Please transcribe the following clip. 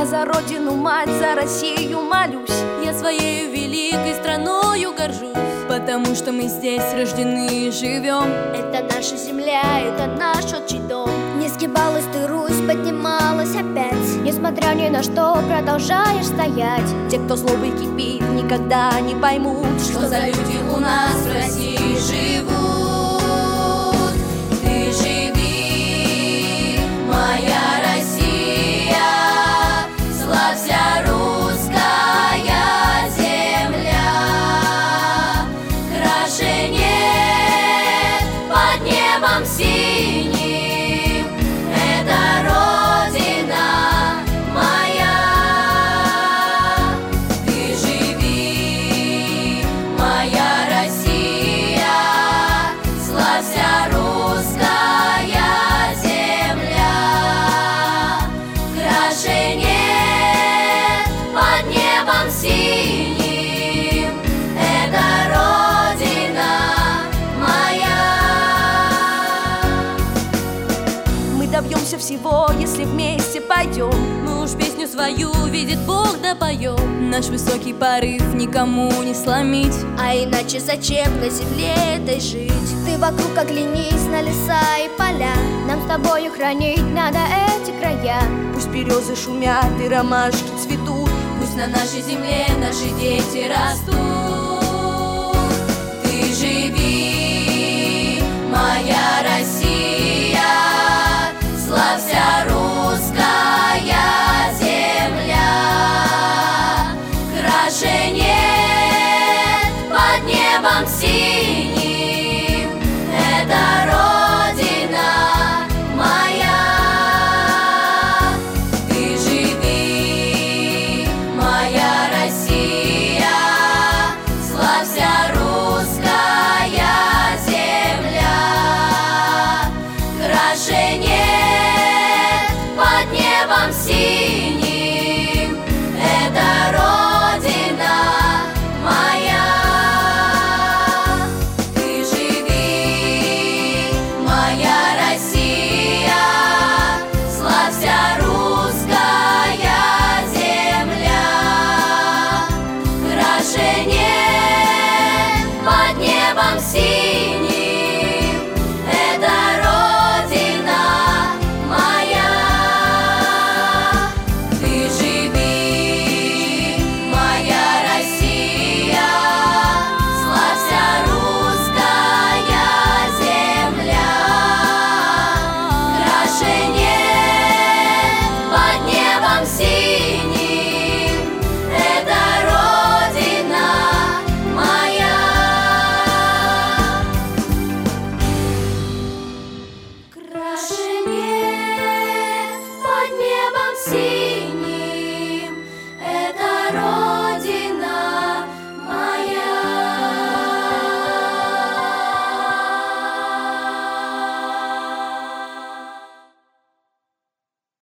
за родину, мать, за Россию молюсь. Я своей великой страною горжусь, потому что мы здесь рождены и живем. Это наша земля, это наш отчий дом. Не сгибалась ты, Русь, поднималась опять. Несмотря ни на что, продолжаешь стоять. Те, кто злобой кипит, никогда не поймут, что за люди у нас в России живут. Ты живи, моя Россия, славься, русская земля. Краше нет под небом синим, это Родина моя. Ты живи, моя Россия, славься, русская земля. Краше нет под небом синим, это Родина моя. Мы добьемся всего, если вместе пойдем. Мы уж песню свою, видит Бог, да поем. Наш высокий порыв никому не сломить. А иначе зачем на земле этой жить? Ты вокруг оглянись на леса и поля. Нам с тобою хранить надо эти края. Пусть березы шумят и ромашки цветут, Пусть на нашей земле наши дети растут.